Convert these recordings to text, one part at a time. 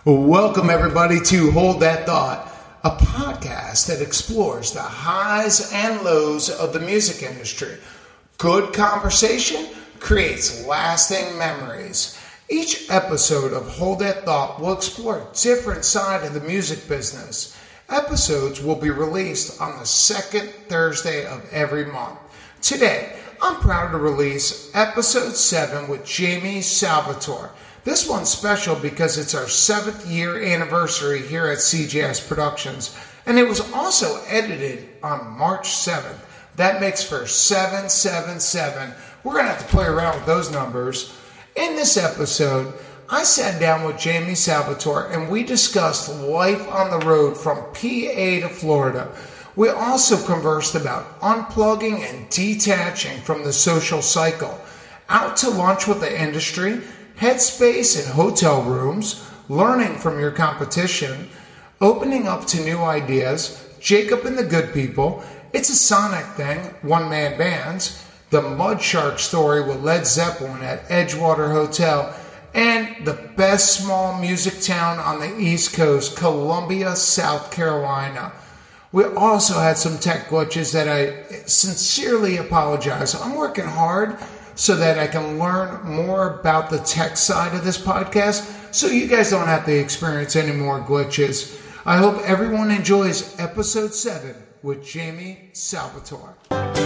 Welcome, everybody, to Hold That Thought, a podcast that explores the highs and lows of the music industry. Good conversation creates lasting memories. Each episode of Hold That Thought will explore a different side of the music business. Episodes will be released on the second Thursday of every month. Today, I'm proud to release episode 7 with Jamie Salvatore. This one's special because it's our 7th year anniversary here at CJS Productions, and it was also edited on March 7th. That makes for 777. We're going to have to play around with those numbers. In this episode, I sat down with Jamie Salvatore and we discussed life on the road from PA to Florida. We also conversed about unplugging and detaching from the social cycle, out to lunch with the industry, headspace in hotel rooms, learning from your competition, opening up to new ideas, Jacob and the Good People, It's a Sonic Thing, one-man bands, the Mud Shark story with Led Zeppelin at Edgewater Hotel, and the best small music town on the East Coast, Columbia, South Carolina. We also had some tech glitches that I sincerely apologize. I'm working hard so that I can learn more about the tech side of this podcast so you guys don't have to experience any more glitches. I hope everyone enjoys episode 7 with Jamie Salvatore.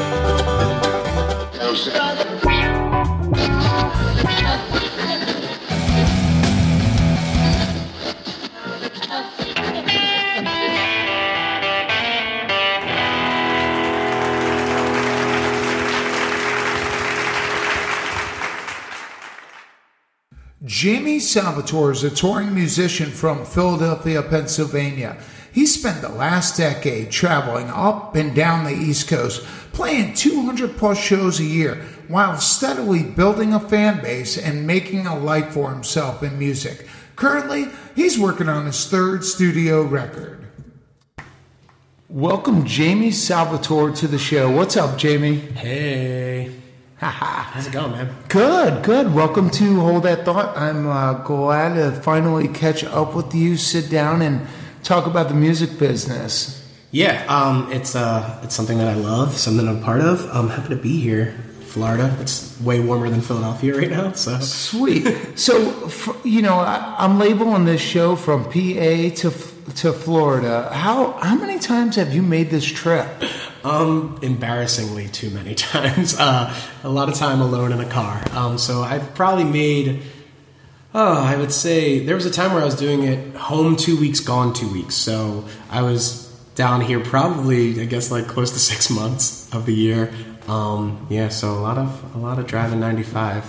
Jamie Salvatore is a touring musician from Philadelphia, Pennsylvania. He spent the last decade traveling up and down the East Coast, playing 200 plus shows a year, while steadily building a fan base and making a life for himself in music. Currently, he's working on his 3rd studio record. Welcome Jamie Salvatore to the show. What's up, Jamie? Hey. How's it going, man? Good. Welcome to Hold That Thought. I'm glad to finally catch up with you, sit down, and talk about the music business. Yeah, it's something that I love, something I'm part of. I'm happy to be here, Florida. It's way warmer than Philadelphia right now. So sweet. So, I'm labeling this show from PA to Florida. How many times have you made this trip? Embarrassingly too many times. A lot of time alone in a car. So I've probably made, I would say there was a time where I was doing it home 2 weeks, gone 2 weeks. So I was down here probably, I guess, like close to 6 months of the year. So a lot of driving 95.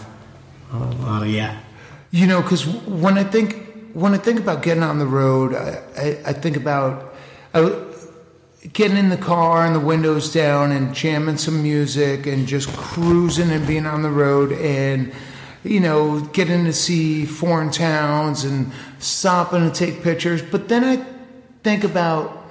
Because when I think about getting on the road, I think about getting in the car and the windows down and jamming some music and just cruising and being on the road and, getting to see foreign towns and stopping to take pictures. But then I think about,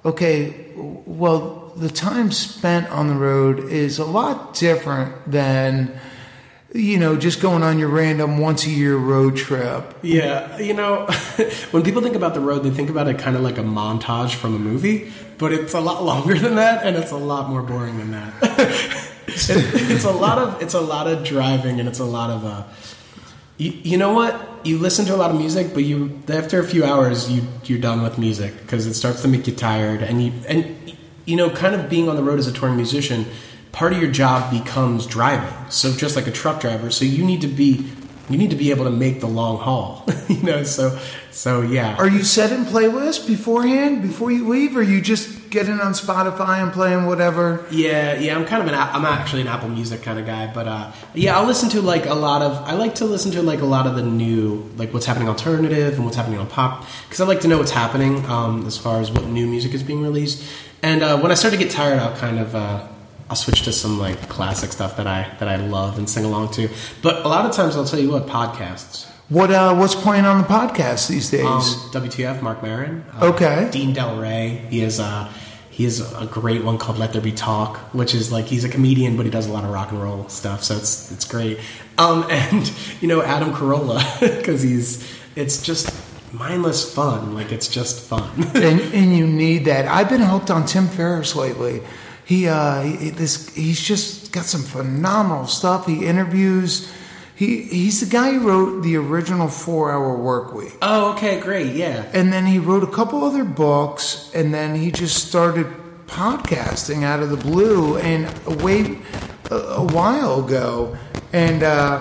the time spent on the road is a lot different than, just going on your random once-a-year road trip. Yeah, when people think about the road, they think about it kind of like a montage from a movie, but it's a lot longer than that, and it's a lot more boring than that. It's a lot of driving, and it's a lot of you know what? You listen to a lot of music, but after a few hours, you're done with music because it starts to make you tired, and kind of being on the road as a touring musician. Part of your job becomes driving. So just like a truck driver, so you need to be able to make the long haul. So yeah. Are you setting playlists beforehand before you leave, or you just getting on Spotify and playing whatever? Yeah. I'm actually an Apple Music kind of guy, but I'll listen to I like to listen to a lot of the new, like what's happening alternative and what's happening on pop, because I like to know what's happening as far as what new music is being released. And when I start to get tired, I'll switch to some like classic stuff that I love and sing along to. But a lot of times I'll tell you what, podcasts. What's playing on the podcast these days? WTF, Mark Maron. Okay. Dean Del Rey. He has a great one called Let There Be Talk, which is like he's a comedian, but he does a lot of rock and roll stuff, so it's great. And Adam Carolla, because it's just mindless fun. Like, it's just fun. and you need that. I've been hooked on Tim Ferriss lately. He's just got some phenomenal stuff. He interviews. He's the guy who wrote the original 4-Hour Workweek. Oh, okay, great, yeah. And then he wrote a couple other books, and then he just started podcasting out of the blue and a while ago. And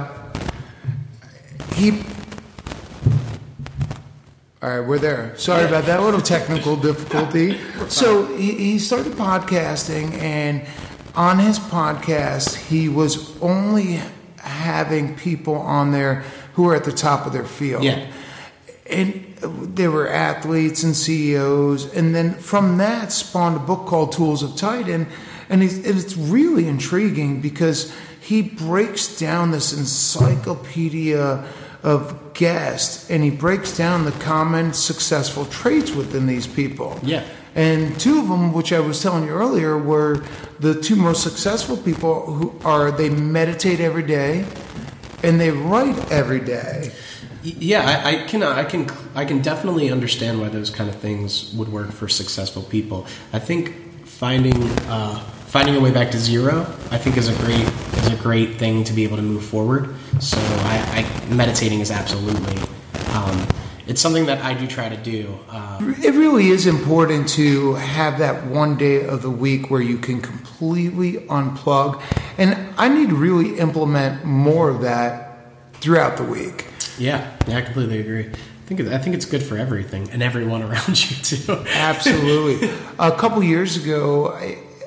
all right, we're there. Sorry about that little technical difficulty. So he started podcasting, and on his podcast, he was only having people on there who were at the top of their field. Yeah. And they were athletes and CEOs. And then from that spawned a book called Tools of Titan. And it's really intriguing because he breaks down this encyclopedia of guests, and he breaks down the common successful traits within these people. Yeah. And two of them, which I was telling you earlier, were the two most successful people they meditate every day and they write every day. Yeah, I can definitely understand why those kind of things would work for successful people. I think finding a way back to zero, I think is a great thing to be able to move forward. So meditating is absolutely it's something that I do try to do. It really is important to have that one day of the week where you can completely unplug, and I need to really implement more of that throughout the week. Yeah, I completely agree. I think it's good for everything and everyone around you too. Absolutely. A couple years ago,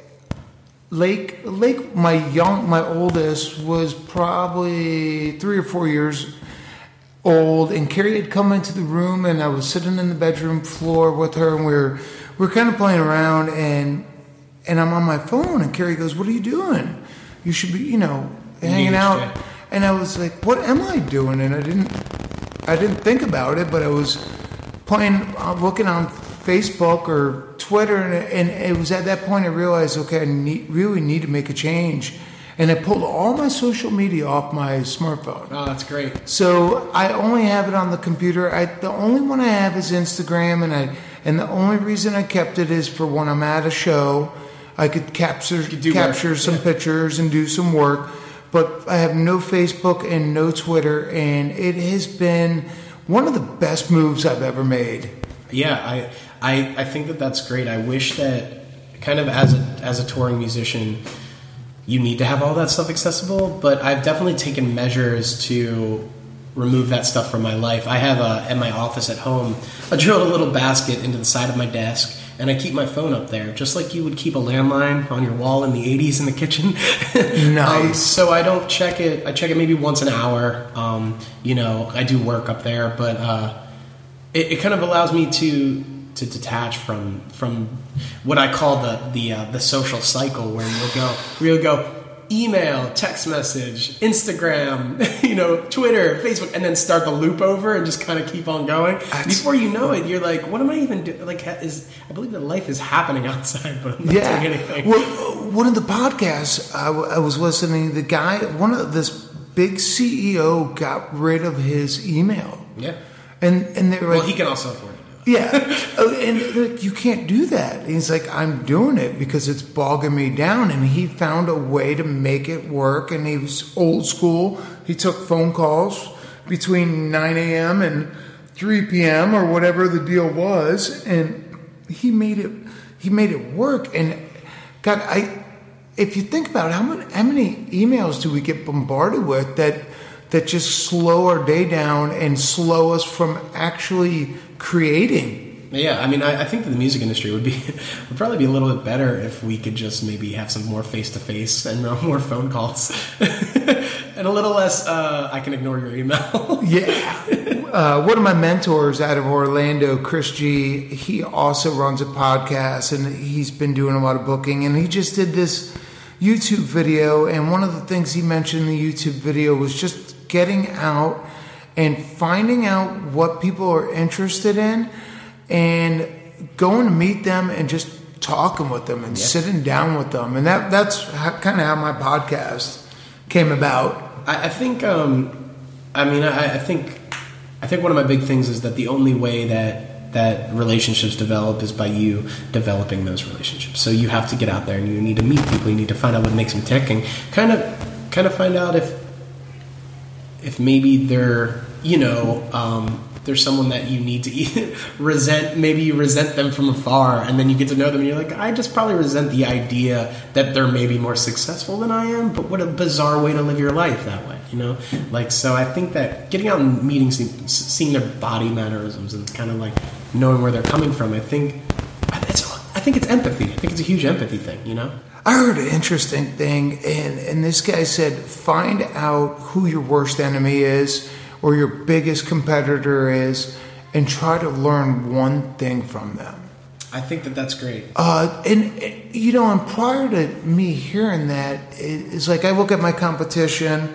Lake, my oldest was probably 3 or 4 years old, and Carrie had come into the room, and I was sitting in the bedroom floor with her, and we're kind of playing around, and I'm on my phone, and Carrie goes, "What are you doing? You should be, hanging out." Yeah. And I was like, "What am I doing?" And I didn't think about it, but I was looking on Facebook or Twitter, and it was at that point I realized, okay, I really need to make a change. And I pulled all my social media off my smartphone. Oh, that's great. So I only have it on the computer. The only one I have is Instagram, and the only reason I kept it is for when I'm at a show, I could capture some pictures and do some work. But I have no Facebook and no Twitter, and it has been one of the best moves I've ever made. Yeah, I think that's great. I wish that kind of as a touring musician, you need to have all that stuff accessible, but I've definitely taken measures to remove that stuff from my life. I have at my office at home, I drilled a little basket into the side of my desk, and I keep my phone up there, just like you would keep a landline on your wall in the 80s in the kitchen. Nice. So I don't check it. I check it maybe once an hour. I do work up there, but it kind of allows me to detach from what I call the social cycle, where you'll go email, text message, Instagram, Twitter, Facebook, and then start the loop over and just kind of keep on going. Before you know it, you're like, what am I even doing? Like, I believe that life is happening outside, but I'm not doing anything. Well, one of the podcasts I was listening, this big CEO got rid of his email. Yeah. And they were like, well, he can also afford it. Yeah, and like, you can't do that. And he's like, I'm doing it because it's bogging me down. And he found a way to make it work. And he was old school. He took phone calls between 9 a.m. and 3 p.m. or whatever the deal was, and he made it work. And God, if you think about it, how many emails do we get bombarded with that just slow our day down and slow us from actually creating? Yeah, I mean, I think that the music industry would probably be a little bit better if we could just maybe have some more face-to-face and more phone calls. And a little less, I can ignore your email. Yeah. One of my mentors out of Orlando, Chris G, he also runs a podcast, and he's been doing a lot of booking, and he just did this YouTube video, and one of the things he mentioned in the YouTube video was just getting out and finding out what people are interested in and going to meet them and just talking with them and sitting down with them. And that's kind of how my podcast came about. I think I think one of my big things is that the only way that relationships develop is by you developing those relationships. So you have to get out there and you need to meet people. You need to find out what makes them tick and kind of find out if maybe they're, there's someone that you need to resent. Maybe you resent them from afar, and then you get to know them, and you're like, I just probably resent the idea that they're maybe more successful than I am. But what a bizarre way to live your life that way, So I think that getting out and meeting, seeing their body mannerisms, and kind of like knowing where they're coming from, I think it's empathy. I think it's a huge empathy thing, I heard an interesting thing, and this guy said, find out who your worst enemy is or your biggest competitor is, and try to learn one thing from them. I think that's great. And prior to me hearing that, it's like I look at my competition,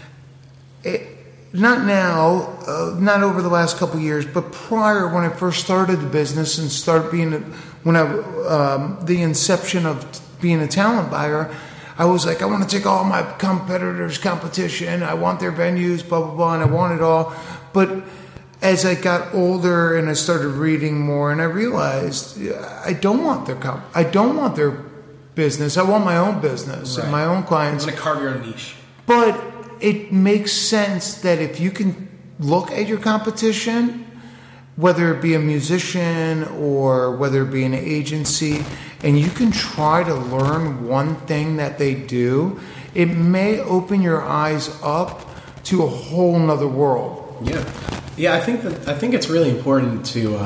not now, not over the last couple of years, but prior, when I first started the business and started being, the inception of being a talent buyer, I was like, I want to take all my competitors' competition. I want their venues, blah, blah, blah, and I want it all. But as I got older and I started reading more, and I realized I don't want their business. I want my own business and my own clients. You want to carve your own niche. But it makes sense that if you can look at your competition, whether it be a musician or whether it be an agency, and you can try to learn one thing that they do, it may open your eyes up to a whole nother world. Yeah. I think it's really important to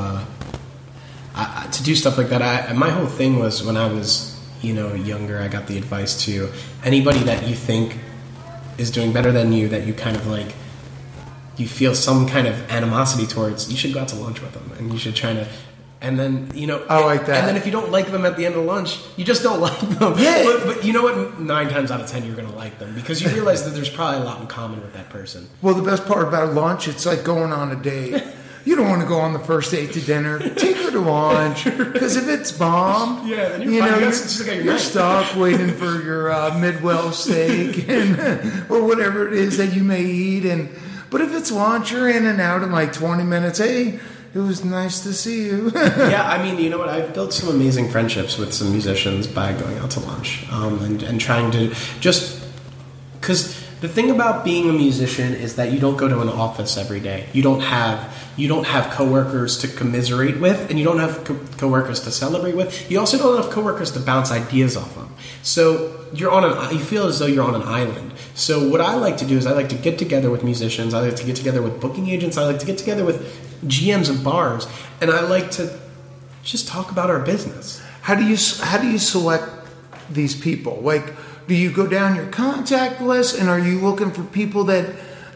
do stuff like that. My whole thing was when I was younger, I got the advice to anybody that you think is doing better than you, that you kind of like, you feel some kind of animosity towards, you should go out to lunch with them, and you should try to, and then, I like that. And then if you don't like them at the end of lunch, you just don't like them. Yeah. But you know what? 9 times out of 10, you're going to like them because you realize that there's probably a lot in common with that person. Well, the best part about lunch, it's like going on a date. You don't want to go on the first date to dinner. Take her to lunch, because if it's bomb, then you're stuck waiting for your Midwell steak or whatever it is that you may eat. But if it's lunch, you're in and out in like 20 minutes. Hey, it was nice to see you. Yeah, I mean, you know what? I've built some amazing friendships with some musicians by going out to lunch and trying to just... Because the thing about being a musician is that you don't go to an office every day. You don't have coworkers to commiserate with, and you don't have coworkers to celebrate with. You also don't have coworkers to bounce ideas off of. So you feel as though you're on an island. So what I like to do is I like to get together with musicians. I like to get together with booking agents. I like to get together with GMs of bars, and I like to just talk about our business. How do you select these people? Like, do you go down your contact list, and are you looking for people that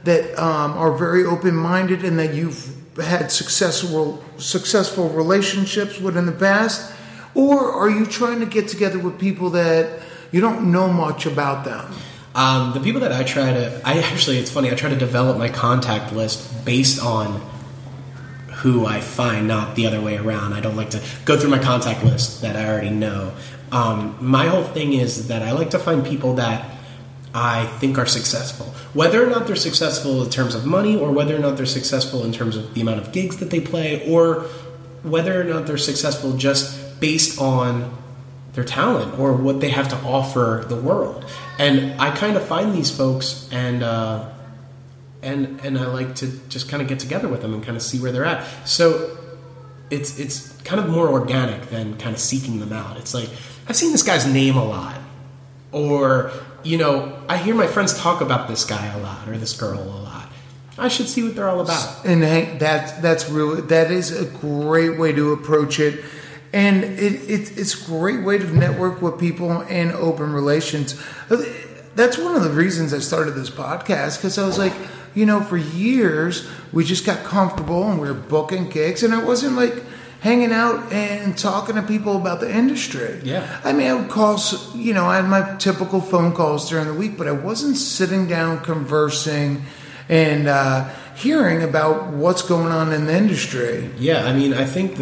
are very open-minded and that you've had successful relationships with in the past? Or are you trying to get together with people that you don't know much about them? The people that it's funny, I try to develop my contact list based on who I find, not the other way around. I don't like to go through my contact list that I already know. My whole thing is that I like to find people that I think are successful. Whether or not they're successful in terms of money, or whether or not they're successful in terms of the amount of gigs that they play, or whether or not they're successful just based on their talent or what they have to offer the world. And I kind of find these folks and I like to just kind of get together with them and kind of see where they're at. So it's kind of more organic than kind of seeking them out. It's like, I've seen this guy's name a lot, or I hear my friends talk about this guy a lot or this girl a lot. I should see what they're all about. And that is a great way to approach it. And it's a great way to network with people and open relations. That's one of the reasons I started this podcast, because I was like, for years, we just got comfortable and we were booking gigs, and I wasn't like hanging out and talking to people about the industry. Yeah. I mean, I would call, I had my typical phone calls during the week, but I wasn't sitting down conversing and hearing about what's going on in the industry. Yeah, I mean, I think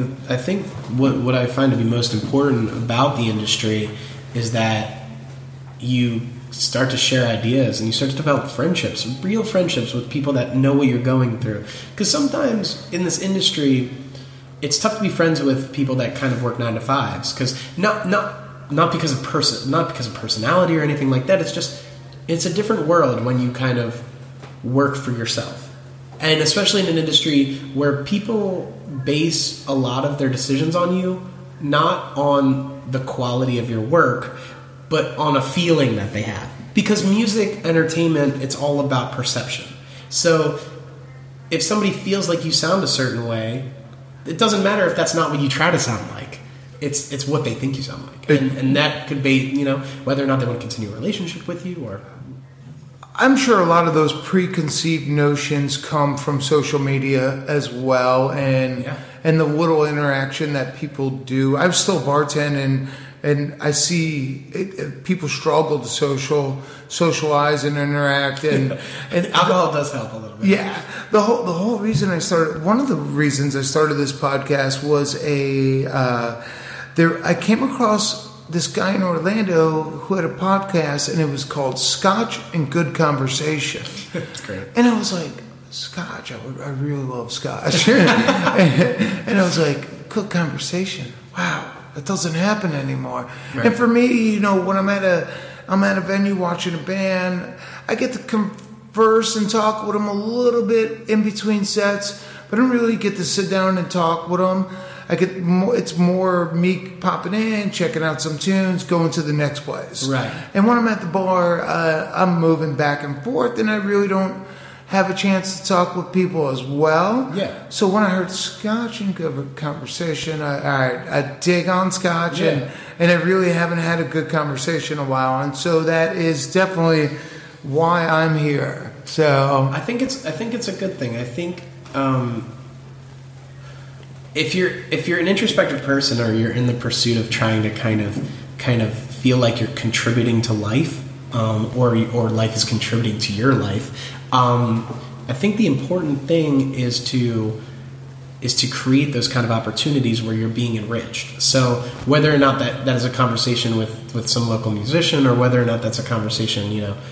what I find to be most important about the industry is that you start to share ideas and you start to develop friendships, real friendships with people that know what you're going through. Because sometimes in this industry, it's tough to be friends with people that kind of work 9 to 5s. Because not because of personality or anything like that. It's a different world when you kind of work for yourself, and especially in an industry where people base a lot of their decisions on you, not on the quality of your work, but on a feeling that they have. Because music, entertainment, it's all about perception. So if somebody feels like you sound a certain way, it doesn't matter if that's not what you try to sound like. It's what they think you sound like. And that could be, whether or not they want to continue a relationship with you or... I'm sure a lot of those preconceived notions come from social media as well, and the little interaction that people do. I'm still bartending, and I see people struggle to socialize and interact, and alcohol does help a little bit. Yeah, the whole reason one of the reasons I started this podcast was I came across this guy in Orlando who had a podcast, and it was called Scotch and Good Conversation. That's great. And I was like, Scotch, I really love Scotch. and I was like, good conversation. Wow, that doesn't happen anymore. Right. And for me, when I'm at a venue watching a band, I get to converse and talk with them a little bit in between sets, but I don't really get to sit down and talk with them. It's more me popping in, checking out some tunes, going to the next place. Right. And when I'm at the bar, I'm moving back and forth, and I really don't have a chance to talk with people as well. Yeah. So when I heard Scotch and Good Conversation, I dig on Scotch, and I really haven't had a good conversation in a while, and so that is definitely why I'm here. So I think it's a good thing. I think. If you're an introspective person, or you're in the pursuit of trying to kind of feel like you're contributing to life, or life is contributing to your life, I think the important thing is to create those kind of opportunities where you're being enriched. So whether or not that is a conversation with some local musician, or whether or not that's a conversation,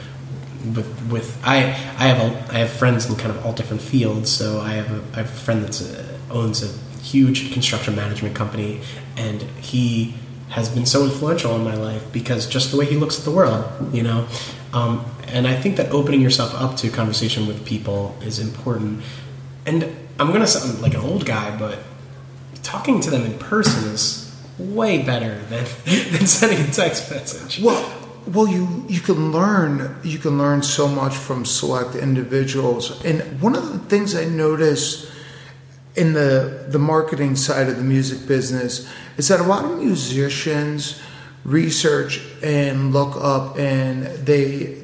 with I have friends in kind of all different fields. So I have a friend that owns a huge construction management company, and he has been so influential in my life because just the way he looks at the world, and I think that opening yourself up to conversation with people is important. And I'm going to sound like an old guy, but talking to them in person is way better than sending a text message. Well, you can learn so much from select individuals, and one of the things I noticed in the marketing side of the music business is that a lot of musicians research and look up, and they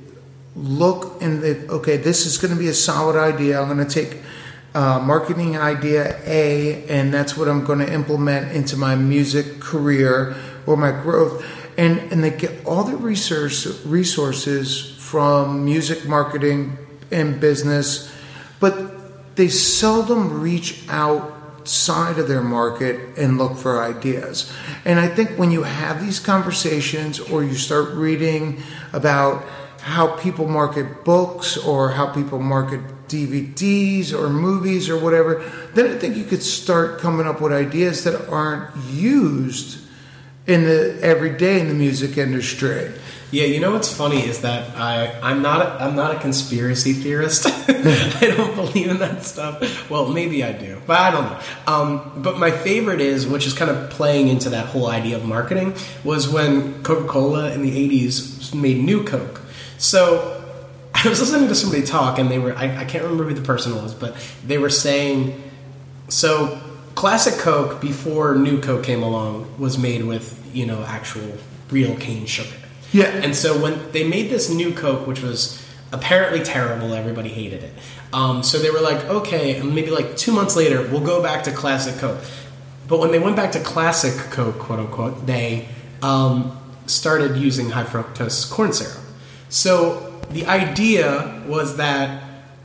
look and this is going to be a solid idea. I'm going to take marketing idea A, and that's what I'm going to implement into my music career or my growth. And they get all the resources from music marketing and business, but they seldom reach outside of their market and look for ideas. And I think when you have these conversations, or you start reading about how people market books, or how people market DVDs or movies or whatever, then I think you could start coming up with ideas that aren't used in the everyday in the music industry. Yeah, what's funny is that I'm not a conspiracy theorist. I don't believe in that stuff. Well, maybe I do, but I don't know. But my favorite which is kind of playing into that whole idea of marketing, was when Coca-Cola in the 80s made New Coke. So I was listening to somebody talk, and they were, I can't remember who the person was, but they were saying, so classic Coke before New Coke came along was made with, actual real cane sugar. Yeah. And so when they made this New Coke, which was apparently terrible, everybody hated it. So they were like, okay, and maybe like 2 months later, we'll go back to classic Coke. But when they went back to classic Coke, quote unquote, they started using high fructose corn syrup. So the idea was that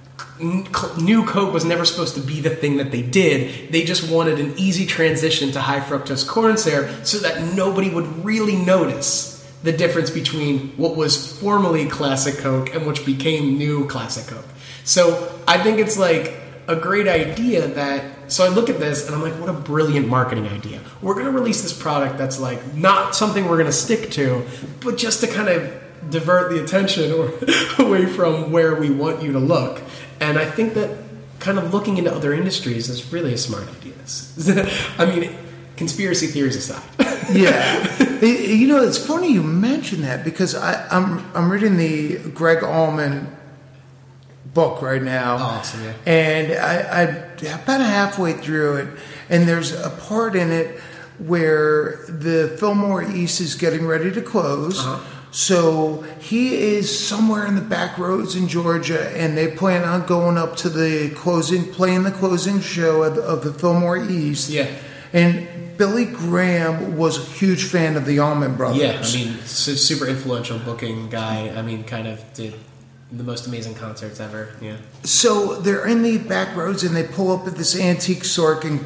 New Coke was never supposed to be the thing that they did. They just wanted an easy transition to high fructose corn syrup so that nobody would really notice the difference between what was formerly Classic Coke and which became new Classic Coke. So I think it's like a great idea that, so I look at this and I'm like, what a brilliant marketing idea. We're going to release this product that's like not something we're going to stick to, but just to kind of divert the attention away from where we want you to look. And I think that kind of looking into other industries is really a smart idea. I mean, conspiracy theories aside. Yeah. You know, it's funny you mention that because I'm reading the Greg Allman book right now. Awesome, yeah. And I'm about halfway through it, and there's a part in it where the Fillmore East is getting ready to close. Uh-huh. So he is somewhere in the back roads in Georgia, and they plan on going up to playing the closing show of the Fillmore East. Yeah. And Billy Graham was a huge fan of the Allman Brothers. Yeah, I mean, super influential booking guy. I mean, kind of did the most amazing concerts ever. Yeah. So they're in the back roads, and they pull up at this antique store, and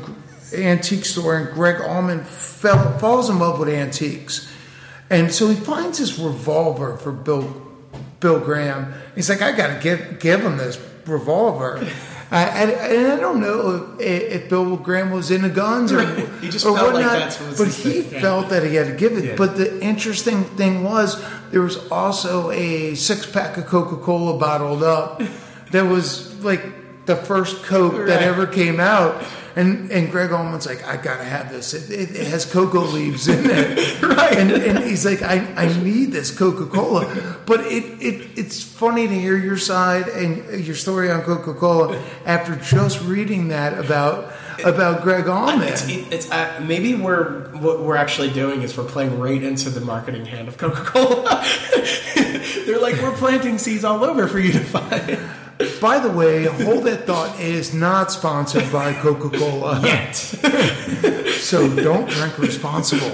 Greg Allman falls in love with antiques. And so he finds this revolver for Bill Graham. He's like, I got to give him this revolver. And I don't know if Bill Graham was into guns or he just felt whatnot, like that's what but he felt that he had to give it. Yeah. But the interesting thing was there was also a 6-pack of Coca-Cola bottled up that was like the first Coke that ever came out. And Greg Allman's like, I gotta have this. It has cocoa leaves in it, right? And he's like, I need this Coca-Cola. But it's funny to hear your side and your story on Coca-Cola after just reading that about Greg Allman. It's maybe what we're actually doing is we're playing right into the marketing hand of Coca-Cola. They're like, we're planting seeds all over for you to find. By the way, Hold That Thought is not sponsored by Coca-Cola yet, so don't drink responsible.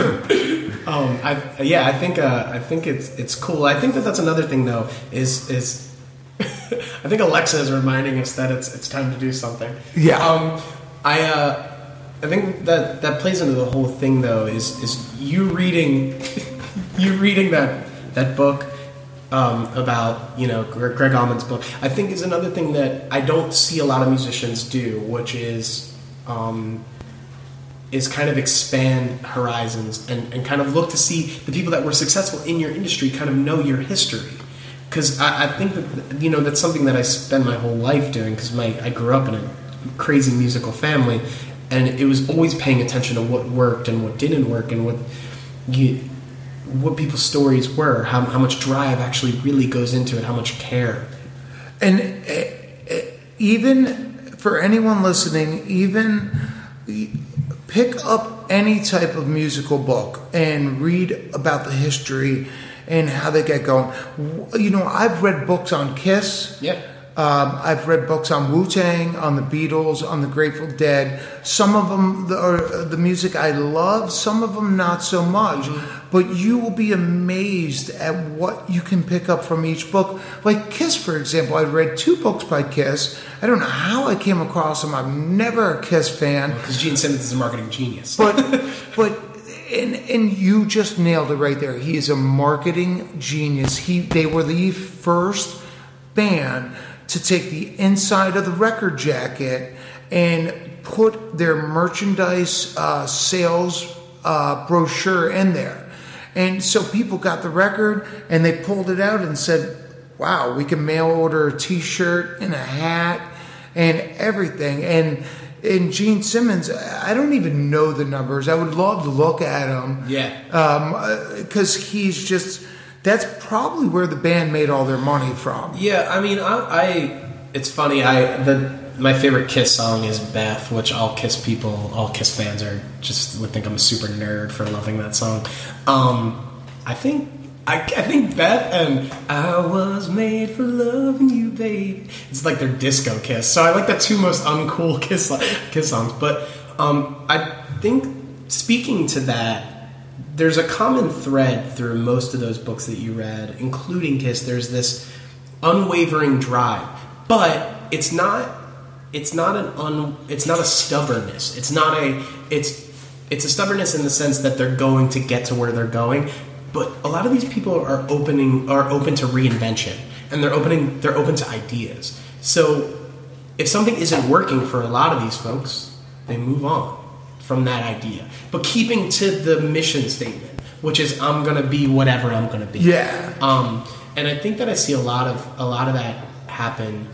I think it's cool. I think that's another thing though is I think Alexa is reminding us that it's time to do something. Yeah. I think that plays into the whole thing though is you reading that book. About Greg Allman's book, I think is another thing that I don't see a lot of musicians do, which is kind of expand horizons and kind of look to see the people that were successful in your industry, kind of know your history. Because I think that that's something that I spend my whole life doing. Because I grew up in a crazy musical family, and it was always paying attention to what worked and what didn't work, and what people's stories were, how much drive actually really goes into it, how much care. And even for anyone listening, even pick up any type of musical book and read about the history and how they get going. I've read books on Kiss. Yeah. I've read books on Wu-Tang, on the Beatles, on the Grateful Dead. Some of them are the music I love, some of them not so much. Mm-hmm. But you will be amazed at what you can pick up from each book. Like Kiss, for example, I read 2 books by Kiss. I don't know how I came across them. I'm never a Kiss fan. Because Gene Simmons is a marketing genius. But you just nailed it right there. He is a marketing genius. They were the first band to take the inside of the record jacket and put their merchandise sales brochure in there. And so people got the record and they pulled it out and said, wow, we can mail order a t-shirt and a hat and everything. And Gene Simmons, I don't even know the numbers. I would love to look at them. Yeah. Because he's just... That's probably where the band made all their money from. Yeah, I mean, it's funny. My favorite Kiss song is Beth, which all Kiss fans would think I'm a super nerd for loving that song. I think Beth and I was made for loving you, babe. It's like their disco Kiss. So I like the 2 most uncool Kiss songs. But I think speaking to that, there's a common thread through most of those books that you read, including Kiss. There's this unwavering drive, but it's not a stubbornness. It's a stubbornness in the sense that they're going to get to where they're going, But a lot of these people are open to reinvention, and they're open to ideas. So if something isn't working for a lot of these folks, they move on from that idea, but keeping to the mission statement, which is I'm going to be whatever I'm going to be. Yeah. And I think that I see a lot of that happen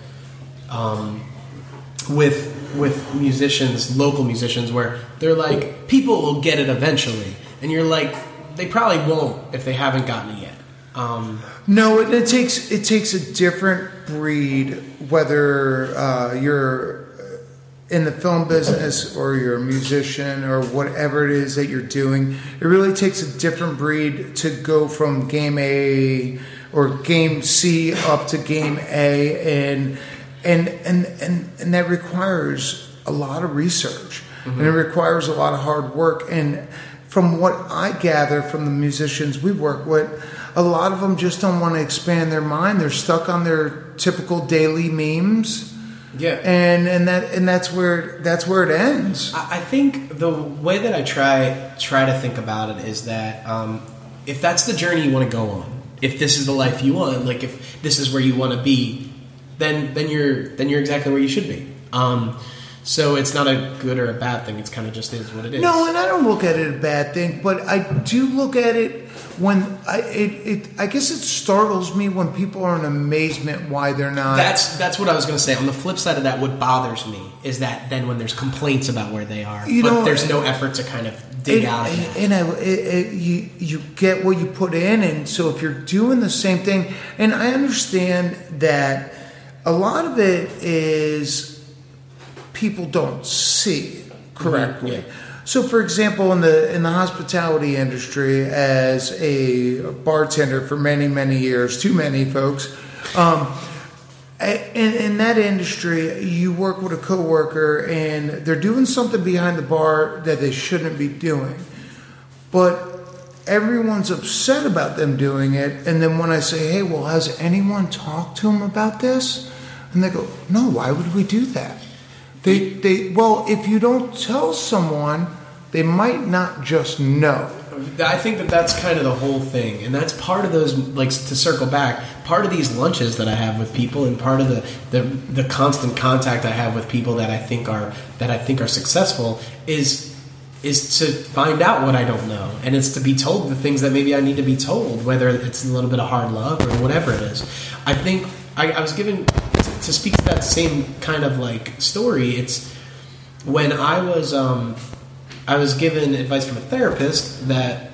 with musicians, local musicians, where they're like, people will get it eventually, and you're like, they probably won't if they haven't gotten it yet. No, it takes a different breed, whether you're in the film business or you're a musician or whatever it is that you're doing. It really takes a different breed to go from game A or game C up to game A, and that requires a lot of research, and it requires a lot of hard work. And from what I gather from the musicians we work with, a lot of them just don't want to expand their mind. They're stuck on their typical daily memes. Yeah, and that's where it ends. I think the way that I try to think about it is that if that's the journey you want to go on, if this is the life you want, like if this is where you want to be, then you're exactly where you should be. So it's not a good or a bad thing. It's kind of just is what it is. No, and I don't look at it a bad thing, but I do look at it when I guess it startles me when people are in amazement why they're not. That's what I was going to say. On the flip side of that, what bothers me is that then when there's complaints about where they are, but there's no effort to kind of dig out of that. And you get what you put in, and so if you're doing the same thing, and I understand that a lot of it is people don't see correctly. Mm-hmm. Yeah. So, for example, in the hospitality industry, as a bartender for many years, too many folks, in that industry, you work with a coworker and they're doing something behind the bar that they shouldn't be doing, but everyone's upset about them doing it. And then when I say, "Hey, well, has anyone talked to them about this?" and they go, "No, why would we do that?" Well, if you don't tell someone, they might not just know. I think that's kind of the whole thing, and that's part of those. Like, to circle back, part of these lunches that I have with people, and part of the constant contact I have with people that I think are successful is to find out what I don't know, and it's to be told the things that maybe I need to be told, whether it's a little bit of hard love or whatever it is. I think I was given to speak to that same kind of like story. It's when I was given advice from a therapist that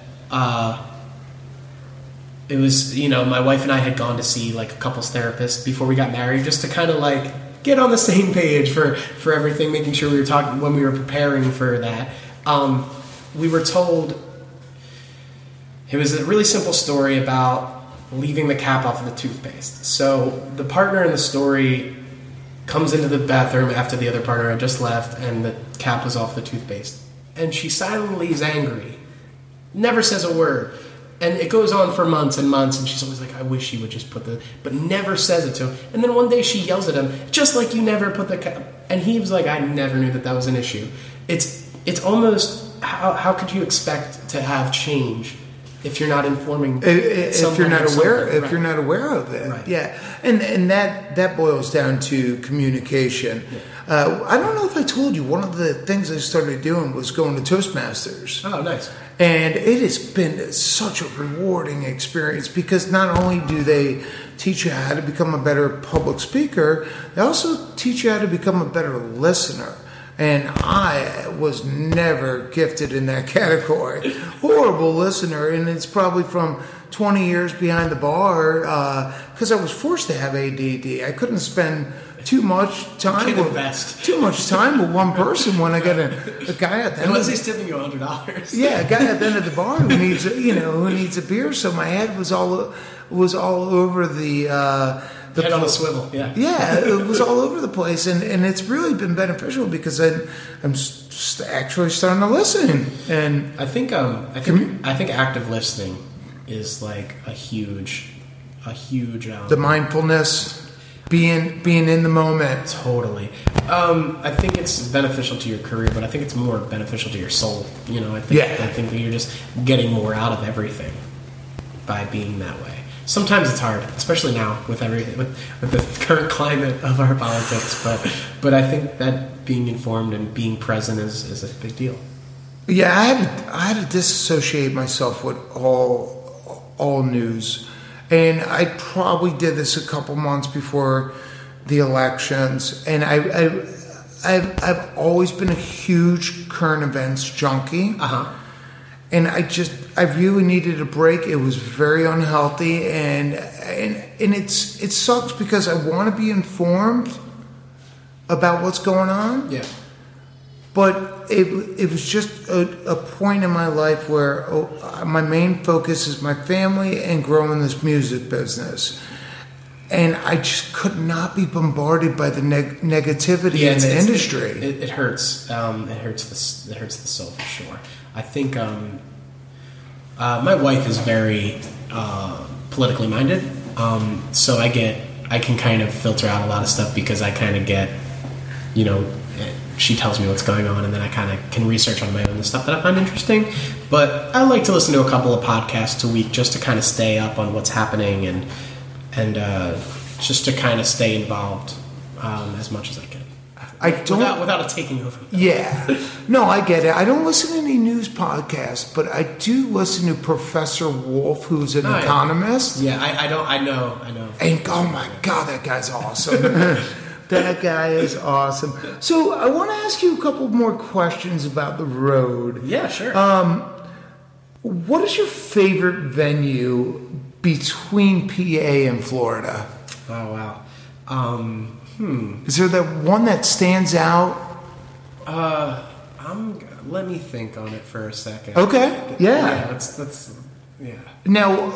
it was, my wife and I had gone to see like a couples therapist before we got married, just to kind of like get on the same page for everything, making sure we were talking when we were preparing for that. We were told it was a really simple story about leaving the cap off of the toothpaste. So the partner in the story comes into the bathroom after the other partner had just left, and the cap was off the toothpaste. And she silently is angry, never says a word. And it goes on for months and months, and she's always like, I wish he would just but never says it to him. And then one day she yells at him, just like you never put the cap. And he was like, I never knew that was an issue. It's almost, how could you expect to have change if you're not informing if you're not aware right. You're not aware of it. Right. Yeah, and that boils down to communication. Yeah. I don't know if I told you, one of the things I started doing was going to Toastmasters. Oh, nice. And it has been such a rewarding experience, because not only do they teach you how to become a better public speaker, they also teach you how to become a better listener. And I was never gifted in that category. Horrible listener, and it's probably from 20 years behind the bar, because I was forced to have ADD. I couldn't spend too much time with one person when I got a guy at the end. Unless he's tipping you $100. Yeah, a guy at the end of the bar who needs a beer. So my head was all over the head on a swivel. Yeah, it was all over the place, and it's really been beneficial, because I'm actually starting to listen. And I think active listening is like a huge the mindfulness. Being in the moment. Totally. I think it's beneficial to your career, but I think it's more beneficial to your soul. I think that you're just getting more out of everything. by being that way. Sometimes it's hard, especially now with the current climate of our politics. But I think that being informed and being present is a big deal. Yeah, I had to disassociate myself with all news, and I probably did this a couple months before the elections. And I've always been a huge current events junkie. And I really needed a break. It was very unhealthy, and it sucks because I want to be informed about what's going on. Yeah. But it was just a point in my life where my main focus is my family and growing this music business. And I just could not be bombarded by the negativity in the industry. It hurts. It hurts the soul for sure. I think my wife is very politically minded, so I can kind of filter out a lot of stuff because I kind of get, she tells me what's going on, and then I kind of can research on my own the stuff that I find interesting. But I like to listen to a couple of podcasts a week just to kind of stay up on what's happening and just to kind of stay involved as much as I can. Without it taking over. Yeah. No, I get it. I don't listen to any news podcasts, but I do listen to Professor Wolf, who's an economist. Yeah, I know. And oh my God, that guy's awesome. That guy is awesome. So I want to ask you a couple more questions about the road. Yeah, sure. What is your favorite venue between PA and Florida? Oh, wow. Is there that one that stands out? Let me think on it for a second. Okay. Yeah. That's yeah. Now,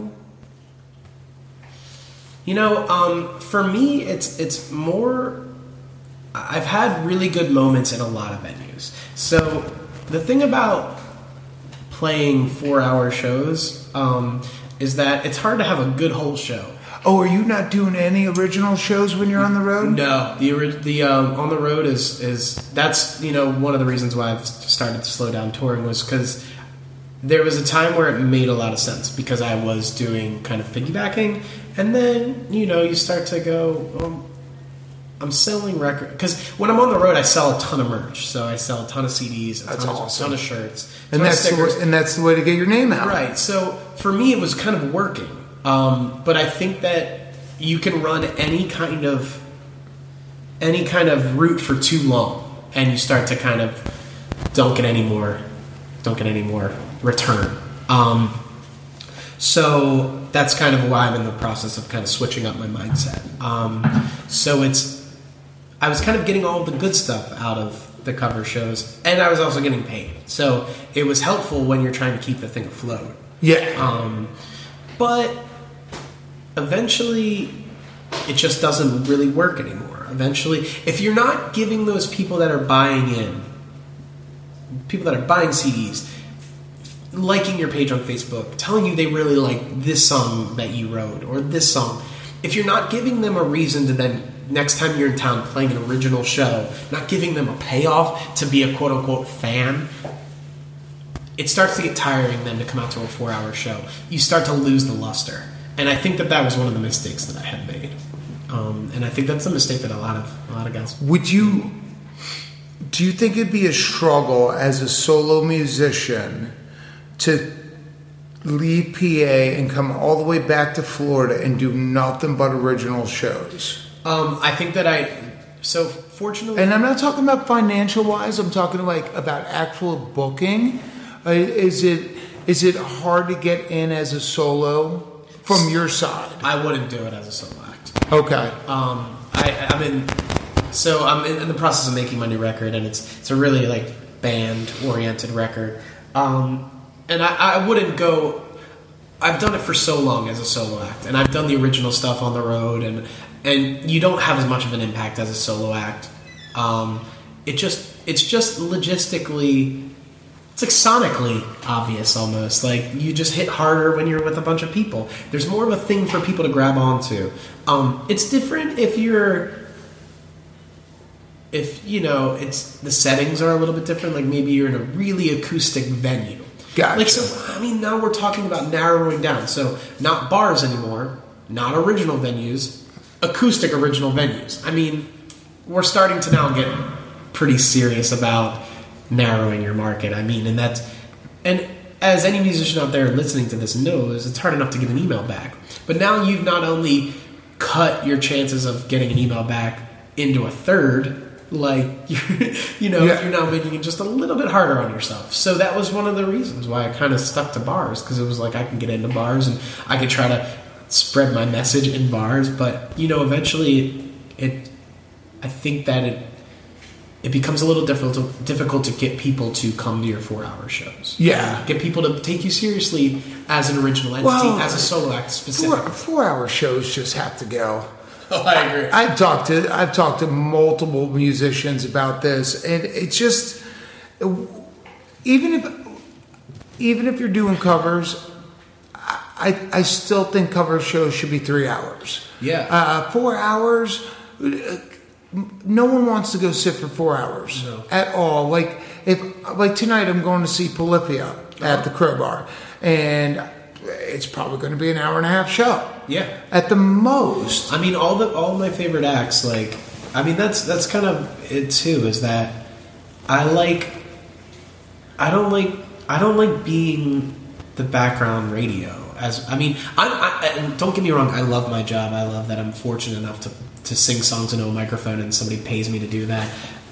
for me, it's more. I've had really good moments in a lot of venues. So the thing about playing 4-hour shows is that it's hard to have a good whole show. Oh, are you not doing any original shows when you're on the road? No, the on the road is that's one of the reasons why I've started to slow down touring was because there was a time where it made a lot of sense because I was doing kind of piggybacking, and then you start to go, I'm selling records because when I'm on the road I sell a ton of merch, so I sell a ton of CDs, a ton of shirts, and that's the way to get your name out, right? So for me it was kind of working. But I think that you can run any kind of route for too long, and you start to kind of don't get any more return. So that's kind of why I'm in the process of kind of switching up my mindset. So I was kind of getting all the good stuff out of the cover shows, and I was also getting paid. So it was helpful when you're trying to keep the thing afloat. Yeah. But eventually, it just doesn't really work anymore. Eventually, if you're not giving those people that are buying CDs, liking your page on Facebook, telling you they really like this song that you wrote or this song, if you're not giving them a reason to then, next time you're in town playing an original show, not giving them a payoff to be a quote-unquote fan, it starts to get tiring then to come out to a 4-hour show. You start to lose the luster. And I think that was one of the mistakes that I had made. And I think that's a mistake that a lot of guys... Do you think it'd be a struggle as a solo musician to leave PA and come all the way back to Florida and do nothing but original shows? I think that so fortunately... And I'm not talking about financial wise, I'm talking about actual booking. Is it hard to get in as a solo from your side? I wouldn't do it as a solo act. Okay. I'm in the process of making my new record, and it's a really band oriented record. And I wouldn't go. I've done it for so long as a solo act, and I've done the original stuff on the road, and you don't have as much of an impact as a solo act. It's just logistically. It's sonically obvious almost. You just hit harder when you're with a bunch of people. There's more of a thing for people to grab onto. It's different if it's the settings are a little bit different. Maybe you're in a really acoustic venue. Gotcha. Like, so, I mean, now we're talking about narrowing down. So, not bars anymore, not original venues, acoustic original venues. I mean, we're starting to now get pretty serious about narrowing your market. I mean, and as any musician out there listening to this knows, it's hard enough to get an email back. But now you've not only cut your chances of getting an email back into a third, like, you're now making it just a little bit harder on yourself. So that was one of the reasons why I kind of stuck to bars, because it was like I can get into bars and I could try to spread my message in bars. But, eventually I think that it becomes a little difficult to get people to come to your 4-hour shows. Yeah. Get people to take you seriously as an original entity, as a solo act specifically. 4-hour shows just have to go. Oh, I agree. I've talked to multiple musicians about this, and it's just, even if you're doing covers, I still think cover shows should be 3 hours. Yeah. 4 hours, no one wants to go sit for 4 hours at all. Like tonight, I'm going to see Polyphia at the Crowbar, and it's probably going to be an hour and a half show. Yeah, at the most. I mean, all my favorite acts, like, I mean, that's kind of it too. Is that I don't like being the background radio. And don't get me wrong, I love my job. I love that I'm fortunate enough to sing songs into a microphone and somebody pays me to do that.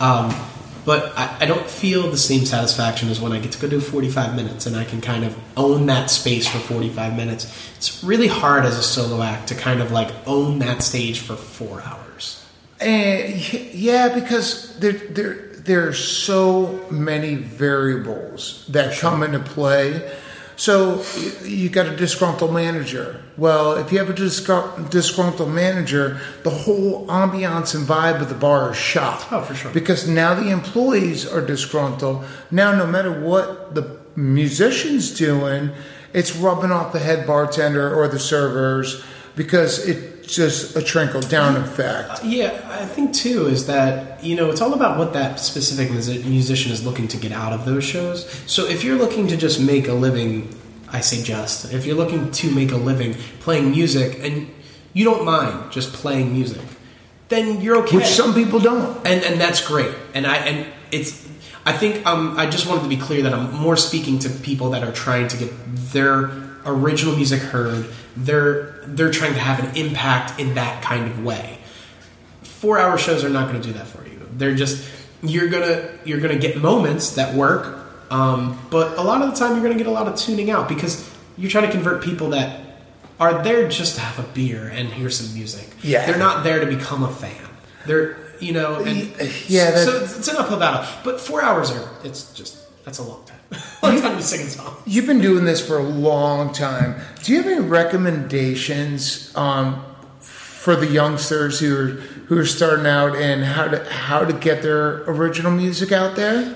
But I don't feel the same satisfaction as when I get to go do 45 minutes and I can kind of own that space for 45 minutes. It's really hard as a solo act to kind of like own that stage for 4 hours. Yeah, because there are so many variables that come into play. So you got a disgruntled manager. Well, if you have a disgruntled manager, the whole ambiance and vibe of the bar is shot. Oh, for sure. Because now the employees are disgruntled. Now, no matter what the musician's doing, it's rubbing off the head bartender or the servers, because it's just a trickle-down effect. Yeah, I think, too, is that, it's all about what that specific musician is looking to get out of those shows. So if you're looking to just make a living, if you're looking to make a living playing music and you don't mind just playing music, then you're okay. Which some people don't. And that's great. I think I just wanted to be clear that I'm more speaking to people that are trying to get their original music heard. They're trying to have an impact in that kind of way. 4-hour shows are not going to do that for you. They're just, you're gonna get moments that work, but a lot of the time you're gonna get a lot of tuning out, because you're trying to convert people that are there just to have a beer and hear some music. Yeah, they're not there to become a fan. They're so it's an uphill battle. But 4 hours that's a long time. Long time to sing a song. You've been doing this for a long time. Do you have any recommendations for the youngsters who are starting out, and how to get their original music out there?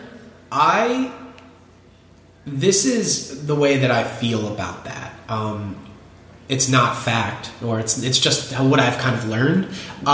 This is the way that I feel about that. It's not fact, or it's just what I've kind of learned.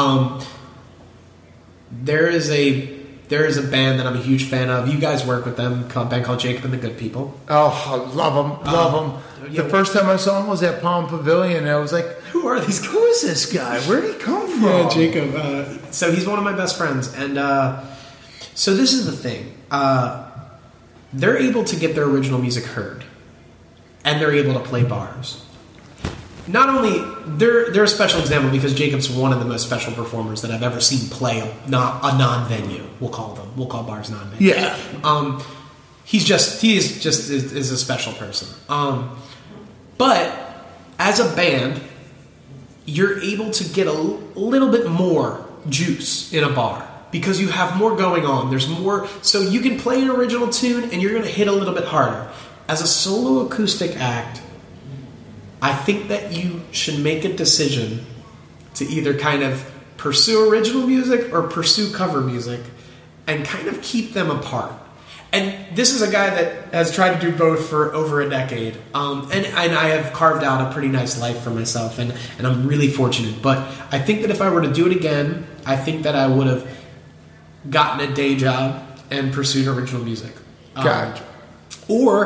There is a band that I'm a huge fan of. You guys work with them, a band called Jacob and the Good People. Oh, I love them. The first time I saw him was at Palm Pavilion, and I was like, who are these guys? Who is this guy? Where did he come from? Yeah, Jacob. So he's one of my best friends. And so this is the thing. They're able to get their original music heard, and they're able to play bars. Not only, they're a special example because Jacob's one of the most special performers that I've ever seen play a non-venue. We'll call bars non-venue. Yeah. He is a special person. But as a band, you're able to get a little bit more juice in a bar because you have more going on. There's more, so you can play an original tune and you're going to hit a little bit harder. As a solo acoustic act, I think that you should make a decision to either kind of pursue original music or pursue cover music and kind of keep them apart. And this is a guy that has tried to do both for over a decade. And I have carved out a pretty nice life for myself, and I'm really fortunate. But I think that if I were to do it again, I think that I would have gotten a day job and pursued original music. Gotcha. Or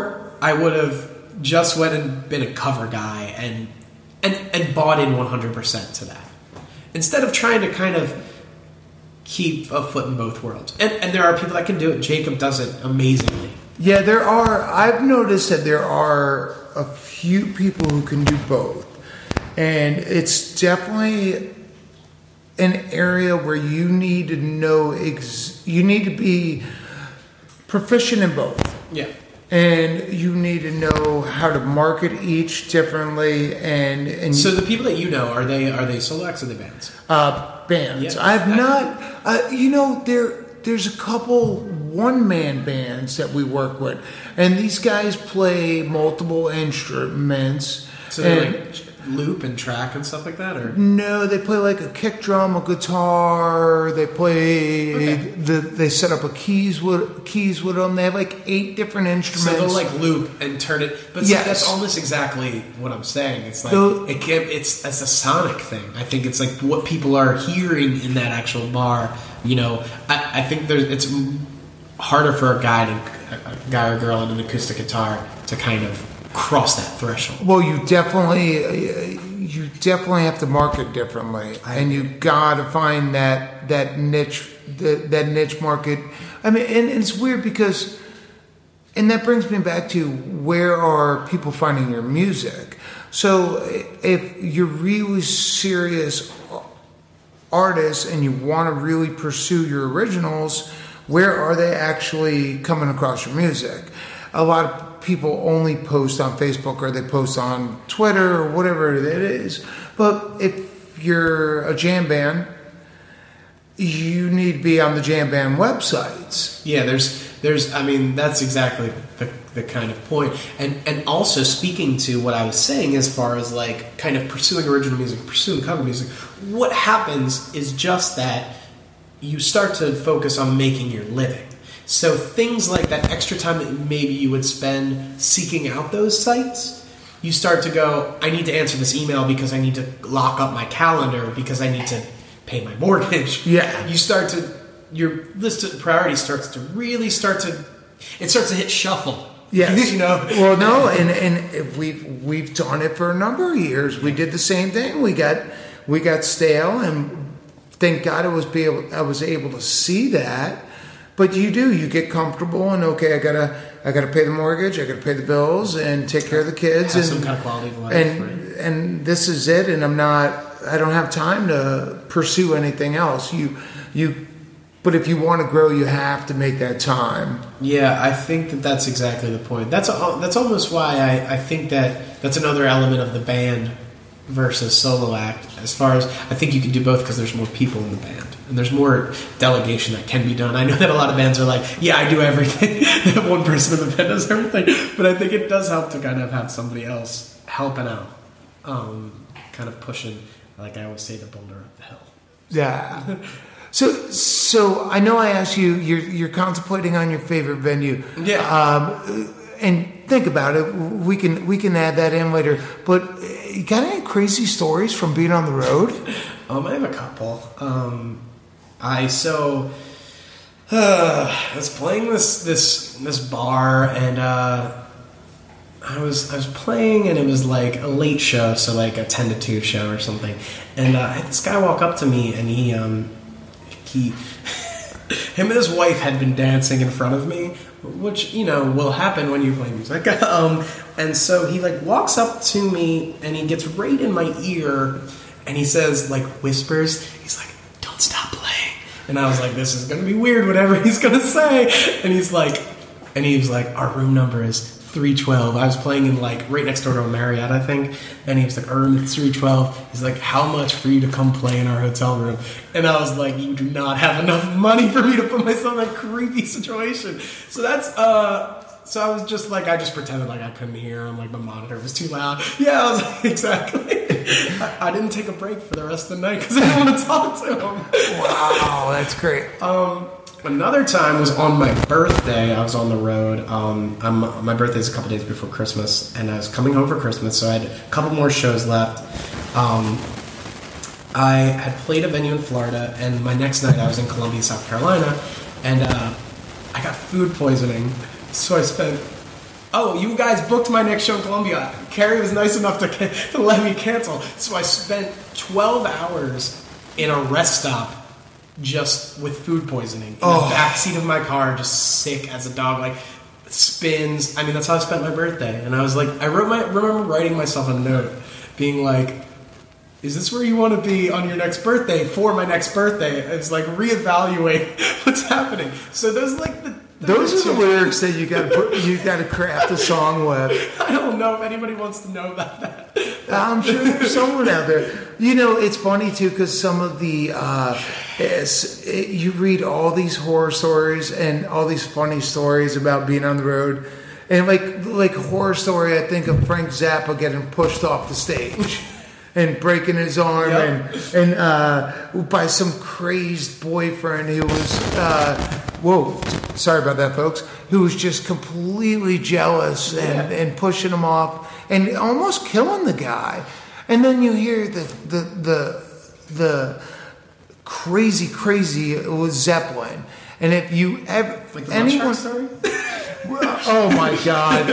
I would have just went and been a cover guy and bought in 100% to that. Instead of trying to kind of keep a foot in both worlds. And there are people that can do it. Jacob does it amazingly. Yeah, there are. I've noticed that there are a few people who can do both. And it's definitely an area where you need to know, you need to be proficient in both. Yeah. And you need to know how to market each differently. And so the people that you know, are they solo acts or the bands? Bands. Yeah. I've not. There's a couple one-man bands that we work with, and these guys play multiple instruments. So they like loop and track and stuff like that, or no? They play like a kick drum, a guitar. They play. They set up keys with them. They have like 8 different instruments. So they'll like loop and turn it. But see, that's almost exactly what I'm saying. It's like it's a sonic thing. I think it's like what people are hearing in that actual bar. You know, I think it's harder for a guy or girl in an acoustic guitar to kind of cross that threshold. Well, you definitely have to market differently, and you got to find that niche market. I mean, and it's weird because, and that brings me back to where are people finding your music? So if you're really serious artists and you want to really pursue your originals, where are they actually coming across your music? A lot of people only post on Facebook or they post on Twitter or whatever it is. But if you're a jam band, you need to be on the jam band websites. Yeah, there's I mean, that's exactly the kind of point. And also speaking to what I was saying as far as like kind of pursuing original music, pursuing cover music, what happens is just that you start to focus on making your living. So things like that extra time that maybe you would spend seeking out those sites, you start to go, I need to answer this email because I need to lock up my calendar because I need to pay my mortgage. Yeah. You start to, your list of priorities starts to hit shuffle. Yes. You know? Well, no, and we've done it for a number of years. We did the same thing. We got stale, and thank God I was able to see that. But you get comfortable, and okay, I gotta pay the mortgage, I gotta pay the bills, and take care of the kids, have some kind of quality of life, and this is it. And I don't have time to pursue anything else. But if you want to grow, you have to make that time. Yeah, I think that's exactly the point. That's almost why I think that's another element of the band versus solo act. As far as I think you can do both because there's more people in the band and there's more delegation that can be done. I know that a lot of bands are like, yeah, I do everything. That one person in the band does everything, but I think it does help to kind of have somebody else helping out, kind of pushing. Like I always say, the boulder up the hill. Yeah. So I know I asked you. You're contemplating on your favorite venue. Yeah. And think about it. We can add that in later. But you got any crazy stories from being on the road? I have a couple. I was playing this bar, and I was playing, and it was like a late show, so like a 10 to 2 show or something. And I had this guy walk up to me, and he him and his wife had been dancing in front of me, which, you know, will happen when you play music. And so he like walks up to me and he gets right in my ear and he says, like, whispers, he's like, "Don't stop playing." And I was like, this is going to be weird, whatever he's going to say. And he was like, "Our room number is 312. I was playing in like right next door to a Marriott, I think. And he was like, "Our room is 312. He's like, "How much for you to come play in our hotel room?" And I was like, "You do not have enough money for me to put myself in a creepy situation." So that's, so I was just like, I just pretended like I couldn't hear him, like my monitor was too loud. Yeah, I was like, exactly. I didn't take a break for the rest of the night because I didn't want to talk to him. Wow, that's great. Another time was on my birthday. I was on the road. My birthday is a couple days before Christmas, and I was coming home for Christmas, so I had a couple more shows left. I had played a venue in Florida, and my next night I was in Columbia, South Carolina, and I got food poisoning. So I spent oh, you guys booked my next show in Columbia. Carrie was nice enough to let me cancel. So I spent 12 hours in a rest stop just with food poisoning in the backseat of my car, just sick as a dog, like spins. I mean, that's how I spent my birthday. And I was like, remember writing myself a note being like, is this where you want to be on your next birthday for my next birthday? It's like reevaluate what's happening. So those like those are the lyrics that you got to craft a song with. I don't know if anybody wants to know about that. I'm sure there's someone out there. You know, it's funny too because some of the you read all these horror stories and all these funny stories about being on the road, and like horror story, I think of Frank Zappa getting pushed off the stage. And breaking his arm, and by some crazed boyfriend who was, sorry about that, folks, who was just completely jealous and pushing him off and almost killing the guy. And then you hear the crazy Zeppelin. And if you ever, like the Mud story, oh my God,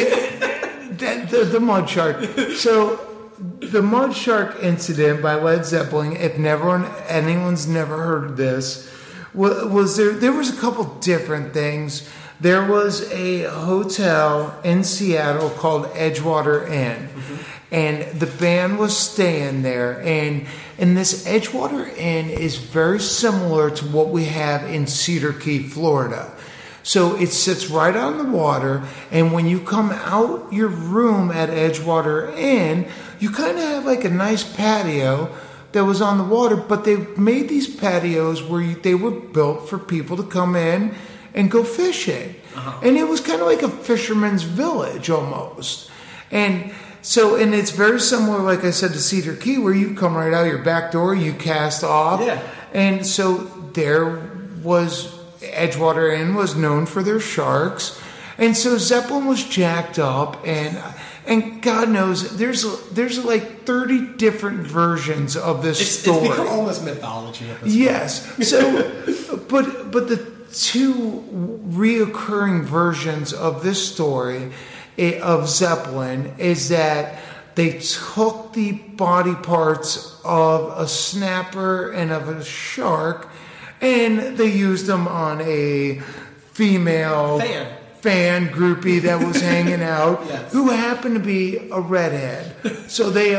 the Mud Shark. So. The Mud Shark incident by Led Zeppelin, if anyone's never heard of this, was there was a couple different things. There was a hotel in Seattle called Edgewater Inn, and the band was staying there. And this Edgewater Inn is very similar to what we have in Cedar Key, Florida. So it sits right on the water, and when you come out your room at Edgewater Inn, you kind of have like a nice patio that was on the water, but they made these patios where they were built for people to come in and go fishing. And it was kind of like a fisherman's village almost. And so, and it's very similar, like I said, to Cedar Key, where you come right out your back door, you cast off. Yeah. And so there was... Edgewater Inn was known for their sharks, and so Zeppelin was jacked up, and God knows there's like 30 different versions of this story. It's become almost mythology at this point. Yes. So, but the two reoccurring versions of this story of Zeppelin is that they took the body parts of a snapper and of a shark, and they used them on a female fan groupie that was hanging out, who happened to be a redhead. So they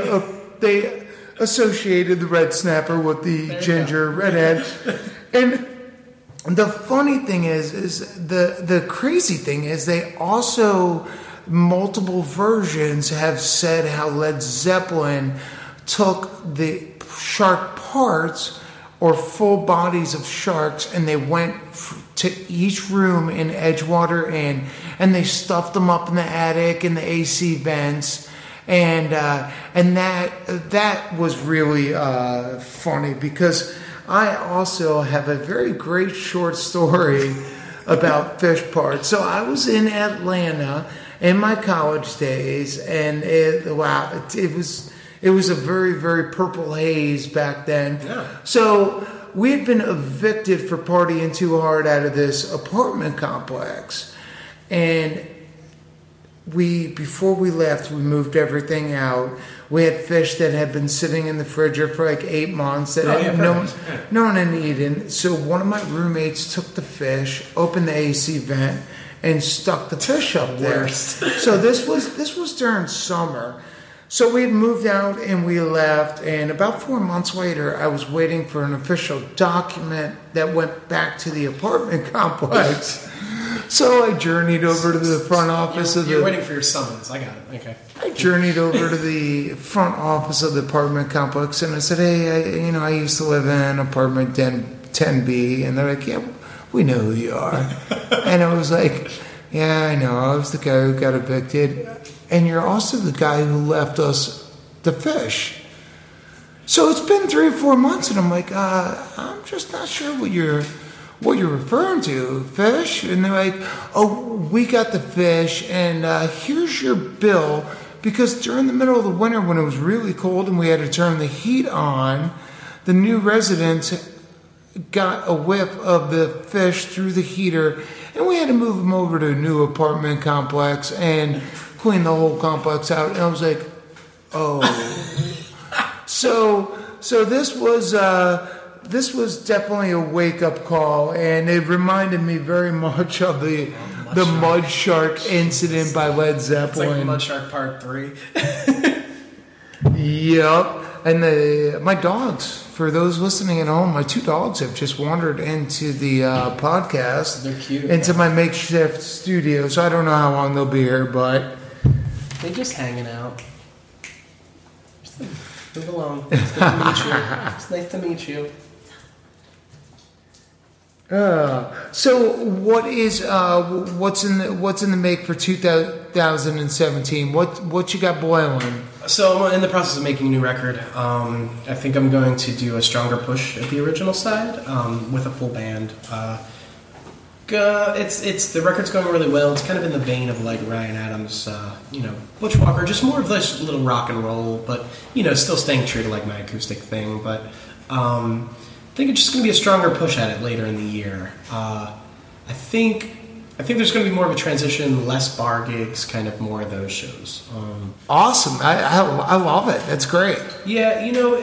associated the red snapper with the ginger redhead. And the funny thing is the crazy thing is they also, multiple versions have said how Led Zeppelin took the shark parts or full bodies of sharks, and they went to each room in Edgewater Inn, and they stuffed them up in the attic and the AC vents, and that was really funny, because I also have a very great short story about fish parts. So I was in Atlanta in my college days, and it was a very, very purple haze back then. Yeah. So we had been evicted for partying too hard out of this apartment complex. And before we left, we moved everything out. We had fish that had been sitting in the fridge for like 8 months that no one had eaten. So one of my roommates took the fish, opened the AC vent, and stuck the fish up there. So this was during summer. So we had moved out and we left, and about 4 months later, I was waiting for an official document that went back to the apartment complex. So I journeyed over to the front office You're waiting for your summons. I got it. Okay. I journeyed over to the front office of the apartment complex, and I said, "Hey, I used to live in apartment 10B," and they're like, "Yeah, we know who you are." And I was like, "Yeah, I know. I was the guy who got evicted. And you're also the guy who left us the fish." So it's been 3 or 4 months, and I'm like, I'm just not sure what you're referring to, fish. And they're like, "Oh, we got the fish, and here's your bill, because during the middle of the winter when it was really cold and we had to turn the heat on, the new residents got a whiff of the fish through the heater, and we had to move him over to a new apartment complex and clean the whole complex out. And I was like, oh. So this was definitely a wake-up call, and it reminded me very much of the Mud Shark incident by Led Zeppelin. It's like Mud Shark Part 3. Yep. And my dogs, for those listening at home, my 2 dogs have just wandered into the podcast. They're cute. Into my makeshift studio, so I don't know how long they'll be here, but... They're just hanging out. Just move along. It's good to meet you. It's nice to meet you. So what's in the make for 2017? What you got boiling? So I'm in the process of making a new record. I think I'm going to do a stronger push at the original side with a full band. It's the record's going really well. It's kind of in the vein of like Ryan Adams, Butch Walker, just more of this little rock and roll, but still staying true to like my acoustic thing. But I think it's just going to be a stronger push at it later in the year. I think there's going to be more of a transition, less bar gigs, kind of more of those shows. Awesome! I love it. That's great. Yeah,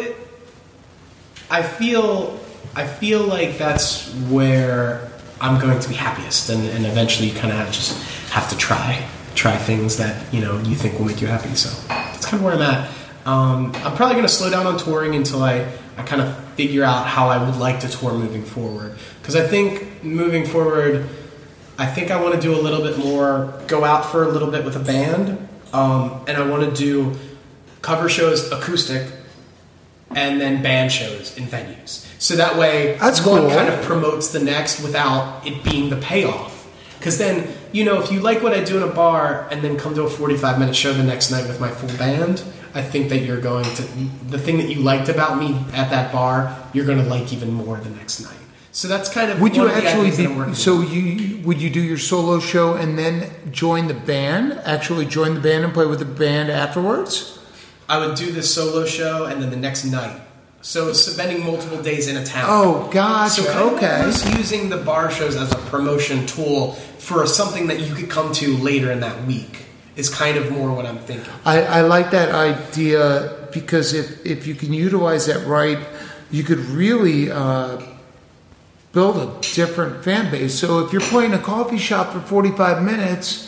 I feel like that's where I'm going to be happiest, and eventually you kind of just have to try things that you think will make you happy. So that's kind of where I'm at. I'm probably going to slow down on touring until I kind of figure out how I would like to tour moving forward. Because I think moving forward, I think I want to do a little bit more, go out for a little bit with a band, and I want to do cover shows acoustic, and then band shows in venues. So that way, that's one cool. kind of promotes the next without it being the payoff. Because then, if you like what I do in a bar and then come to a 45-minute show the next night with my full band, I think that you're going to, the thing that you liked about me at that bar, you're going to like even more the next night. So that's kind of would you one of the actually ideas that I'm working on. So would you do your solo show and then join the band? Actually join the band and play with the band afterwards? I would do the solo show and then the next night. So spending multiple days in a town. Oh, gotcha. So okay. Just using the bar shows as a promotion tool for something that you could come to later in that week is kind of more what I'm thinking. I like that idea because if you can utilize that right, you could really build a different fan base. So if you're playing a coffee shop for 45 minutes,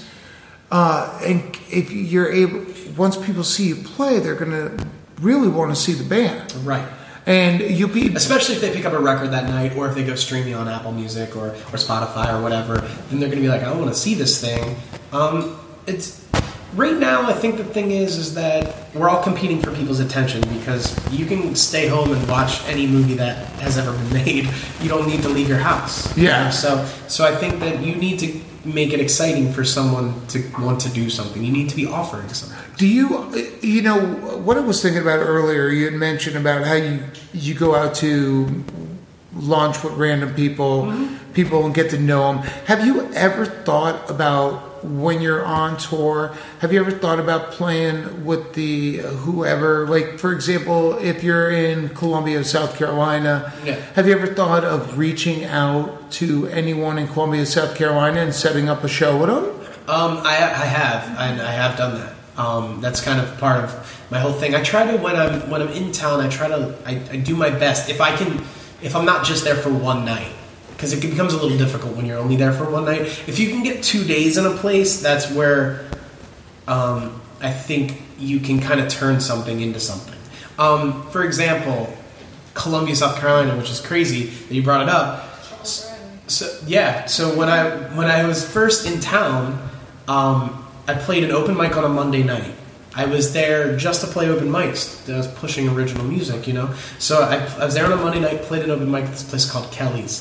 and if you're able, once people see you play, they're going to really want to see the band. Right. And you'll be... Especially if they pick up a record that night, or if they go streaming on Apple Music or Spotify or whatever, then they're going to be like, I want to see this thing. It's... Right now, I think the thing is that we're all competing for people's attention because you can stay home and watch any movie that has ever been made. You don't need to leave your house. Yeah. So I think that you need to make it exciting for someone to want to do something. You need to be offering something. Do you what I was thinking about earlier, you had mentioned about how you go out to lunch with random people, people and get to know them. Have you ever thought about when you're on tour, have you ever thought about playing with the whoever, like for example, if you're in Columbia, South Carolina, have you ever thought of reaching out to anyone in Columbia, South Carolina and setting up a show with them? I have done that. That's kind of part of my whole thing. I try to, when I'm in town, I do my best. If I'm not just there for one night, because it becomes a little difficult when you're only there for one night. If you can get 2 days in a place, that's where I think you can kind of turn something into something. For example, Columbia, South Carolina, which is crazy that you brought it up. So when I was first in town, I played an open mic on a Monday night. I was there just to play open mics. I was pushing original music, So I was there on a Monday night, played an open mic at this place called Kelly's.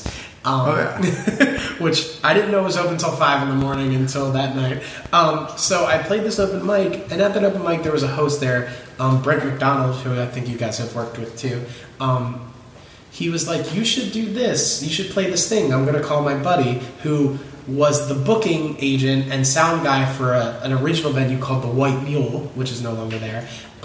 Which I didn't know was open until 5 in the morning until that night. So I played this open mic, and at that open mic there was a host there, Brent McDonald, who I think you guys have worked with too. He was like, you should do this. You should play this thing. I'm going to call my buddy, who was the booking agent and sound guy for an original venue called the White Mule, which is no longer there.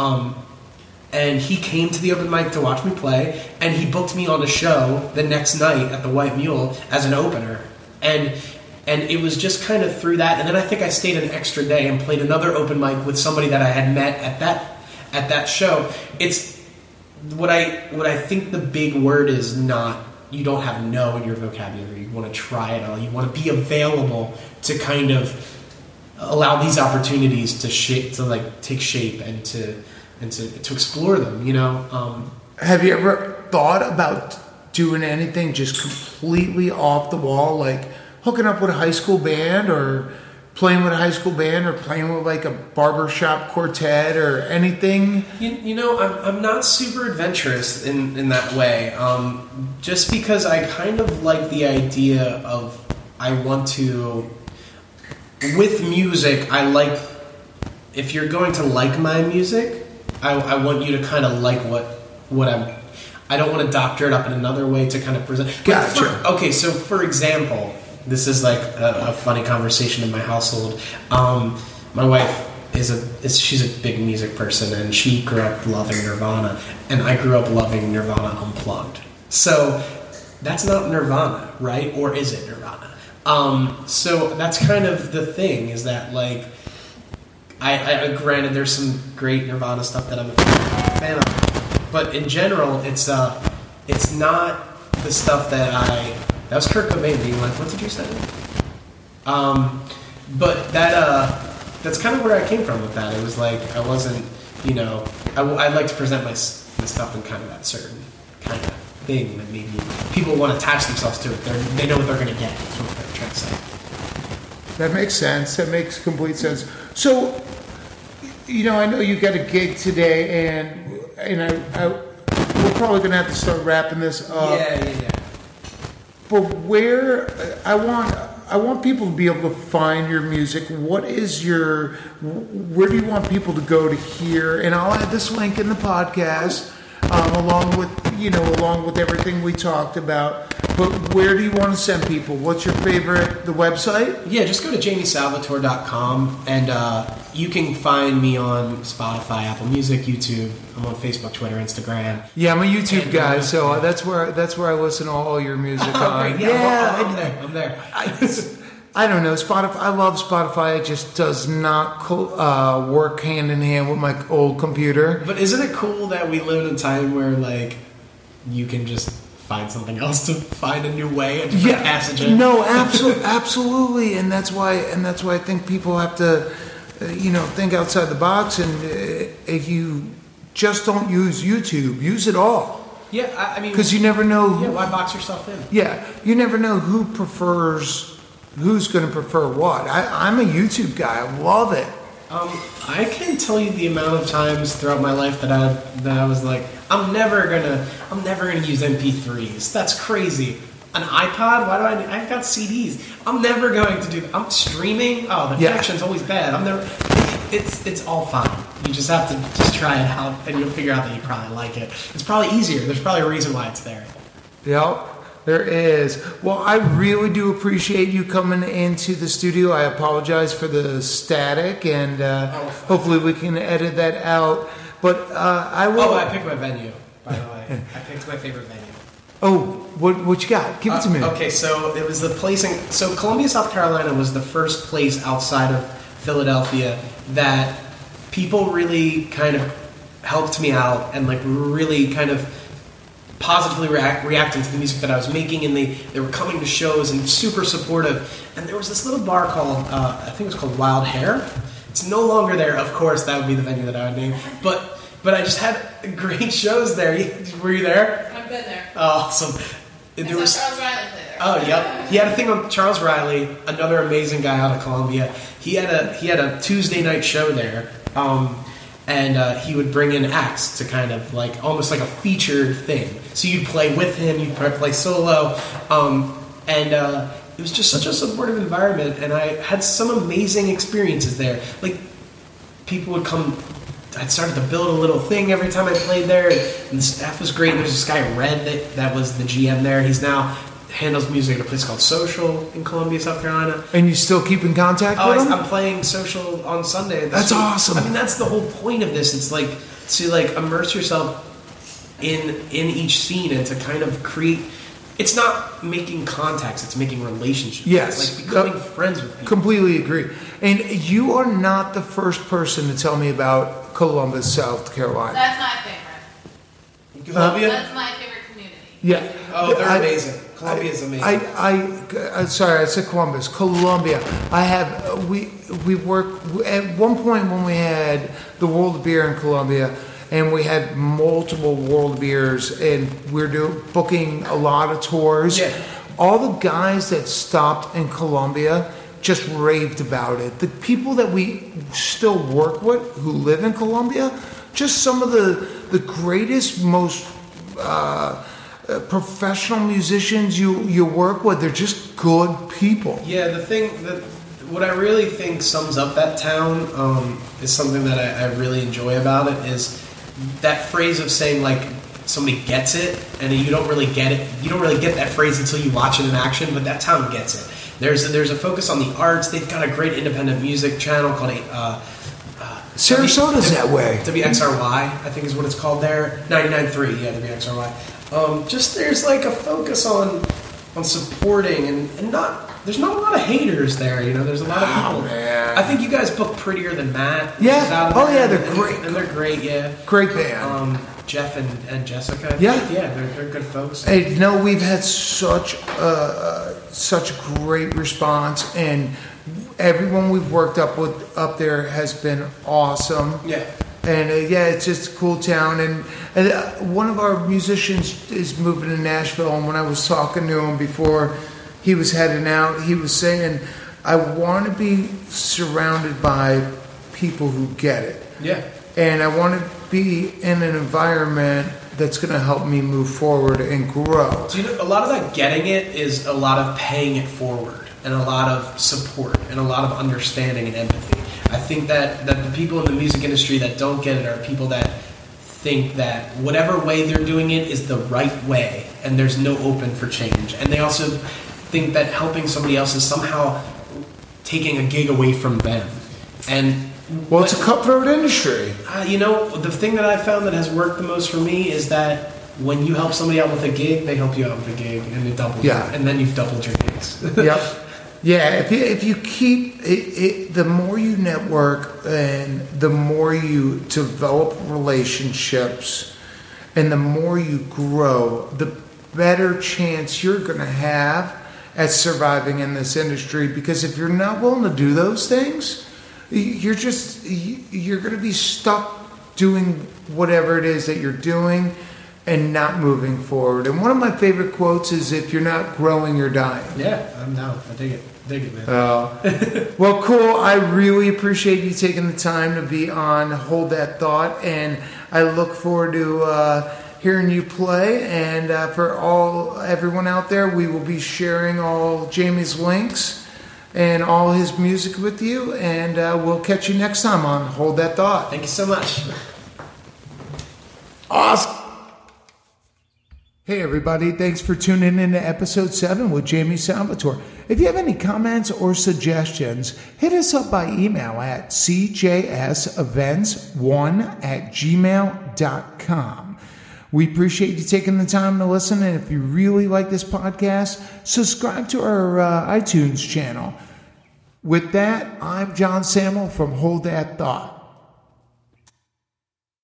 And he came to the open mic to watch me play, and he booked me on a show the next night at the White Mule as an opener. And And it was just kind of through that. And then I think I stayed an extra day and played another open mic with somebody that I had met at that show. It's what I think the big word is not, you don't have no in your vocabulary. You want to try it all. You want to be available to kind of allow these opportunities to take shape and to explore them, you know. Have you ever thought about doing anything just completely off the wall, like hooking up with a high school band or playing with a high school band or playing with like a barbershop quartet or anything? You know, I'm not super adventurous in that way, just because I kind of like the idea of, I want to, with music, I like, if you're going to like my music, I want you to kind of like what I don't want to doctor it up in another way to kind of present. Gotcha. So for example, this is like a funny conversation in my household. My wife she's a big music person, and she grew up loving Nirvana, and I grew up loving Nirvana Unplugged. So that's not Nirvana, right? Or is it Nirvana? So that's kind of the thing, is that like, I granted there's some great Nirvana stuff that I'm a fan of, but in general, it's not the stuff that was Kurt Cobain being like, what did you say? But that's kind of where I came from with that. It was like, I wasn't, you know, I'd like to present my stuff in kind of that certain kind of thing that maybe people want to attach themselves to it. They know what they're going to get. That's what they're trying to say. That makes sense. That makes complete sense. So, you know, I know you got a gig today, and we're probably going to have to start wrapping this up. Yeah. But I want people to be able to find your music. Where do you want people to go to hear? And I'll add this link in the podcast, along with everything we talked about. But where do you want to send people? What's your favorite? The website? Yeah, just go to jamiesalvatore.com, and you can find me on Spotify, Apple Music, YouTube. I'm on Facebook, Twitter, Instagram. Yeah, I'm a YouTube guy, so that's where I listen to all your music on. Yeah, I'm there. I don't know, Spotify. I love Spotify. It just does not work hand in hand with my old computer. But isn't it cool that we live in a time where like you can just find something else to find a new way and passage in? No, absolutely, and that's why I think people have to, think outside the box. And if you just don't use YouTube, use it all. Yeah, I mean, because you never know. Yeah, why box yourself in? Yeah, you never know who's going to prefer what. I'm a YouTube guy. I love it. I can tell you the amount of times throughout my life that I was like, I'm never gonna use MP3s. That's crazy. An iPod? Why do I've got CDs. I'm never going to do. I'm streaming. Oh, the connection's always bad. It's all fine. You just have to just try it out, and you'll figure out that you probably like it. It's probably easier. There's probably a reason why it's there. Yep. There is. Well, I really do appreciate you coming into the studio. I apologize for the static, and hopefully we can edit that out. But I will. Oh, I picked my venue, by the way. I picked my favorite venue. Oh, what you got? Give it to me. Okay, so it was the place so Columbia, South Carolina was the first place outside of Philadelphia that people really kind of helped me out and like really kind of positively reacting to the music that I was making, and they were coming to shows and super supportive. And there was this little bar called, I think it was called Wild Hair. It's no longer there, of course, that would be the venue that I would name. But I just had great shows there. Were you there? I've been there. Awesome. There was Charles Riley play there. Oh, yep. He had a thing on Charles Riley, another amazing guy out of Columbia. He had a Tuesday night show there. And he would bring in acts to kind of like almost like a featured thing. So you'd play with him, you'd play solo, and it was just such a supportive environment. And I had some amazing experiences there. Like people would come. I started to build a little thing every time I played there, and the staff was great. There's this guy Red that was the GM there. He's now handles music at a place called Social in Columbia, South Carolina. And you still keep in contact with him? I'm playing Social on Sunday. That's awesome. I mean, that's the whole point of this. It's like to like immerse yourself in each scene and to kind of create it's not making contacts, it's making relationships. Yes. It's like becoming friends with people. Completely agree. And you are not the first person to tell me about Columbus, South Carolina. That's my favorite. Columbia? That's my favorite community. Yeah. Oh, they're amazing. Columbia's amazing. I'm sorry, I said Columbus. Columbia. We work at one point when we had the World of Beer in Columbia, and we had multiple World Beers, and we're booking a lot of tours. Yeah. All the guys that stopped in Columbia just raved about it. The people that we still work with who live in Columbia, just some of the greatest, most professional musicians you work with. They're just good people. Yeah, what I really think sums up that town is something that I really enjoy about it is that phrase of saying like somebody gets it, and you don't really get it. You don't really get that phrase until you watch it in action, but that town gets it. There's a focus on the arts. They've got a great independent music channel called Sarasota's that way. WXRY, I think is what it's called there. 99.3, yeah, WXRY. Just there's like a focus on supporting and not. There's not a lot of haters there, you know. There's a lot of people. Oh, man. I think you guys book Prettier Than Matt. Yeah. Oh, yeah. They're great. And they're great. Yeah. Great band. Jeff and Jessica. Yeah. Yeah. They're good folks. Hey, no, we've had such great response, and everyone we've worked up there has been awesome. Yeah. And it's just a cool town. And one of our musicians is moving to Nashville, and when I was talking to him before he was heading out, he was saying, I want to be surrounded by people who get it. Yeah. And I want to be in an environment that's going to help me move forward and grow. So, a lot of that getting it is a lot of paying it forward and a lot of support and a lot of understanding and empathy. I think that the people in the music industry that don't get it are people that think that whatever way they're doing it is the right way and there's no open for change. And they also think that helping somebody else is somehow taking a gig away from them. And it's a cutthroat industry. The thing that I've found that has worked the most for me is that when you help somebody out with a gig, they help you out with a gig, and it doubles. Yeah. And then you've doubled your gigs. Yep. Yeah. If you keep it, the more you network and the more you develop relationships, and the more you grow, the better chance you're going to have at surviving in this industry. Because if you're not willing to do those things, you're going to be stuck doing whatever it is that you're doing and not moving forward. And one of my favorite quotes is, if you're not growing, you're dying. Yeah, I'm down. I dig it, man. Well, cool. I really appreciate you taking the time to be on Hold That Thought, and I look forward to hearing you play. And for everyone out there, we will be sharing all Jamie's links and all his music with you, and we'll catch you next time on Hold That Thought. Thank you so much. Awesome. Hey everybody, thanks for tuning in to episode 7 with Jamie Salvatore. If you have any comments or suggestions, hit us up by email at cjsevents1@gmail.com. We appreciate you taking the time to listen, and if you really like this podcast, subscribe to our iTunes channel. With that, I'm John Samuel from Hold That Thought.